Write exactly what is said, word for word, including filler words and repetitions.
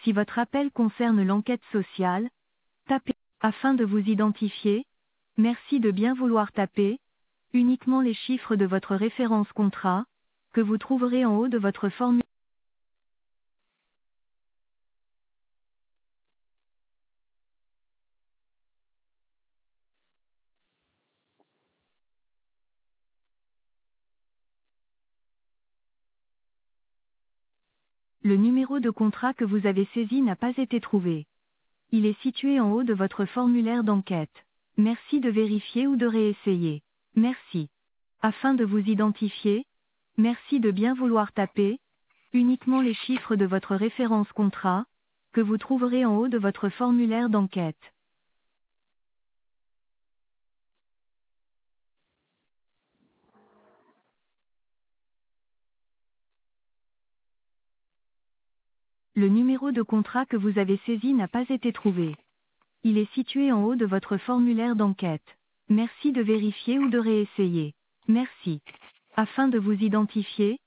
Si votre appel concerne l'enquête sociale, tapez afin de vous identifier. Merci de bien vouloir taper uniquement les chiffres de votre référence contrat, que vous trouverez en haut de votre formulaire. Le numéro de contrat que vous avez saisi n'a pas été trouvé. Il est situé en haut de votre formulaire d'enquête. Merci de vérifier ou de réessayer. Merci. Afin de vous identifier, merci de bien vouloir taper uniquement les chiffres de votre référence contrat, que vous trouverez en haut de votre formulaire d'enquête. Le numéro de contrat que vous avez saisi n'a pas été trouvé. Il est situé en haut de votre formulaire d'enquête. Merci de vérifier ou de réessayer. Merci. Afin de vous identifier,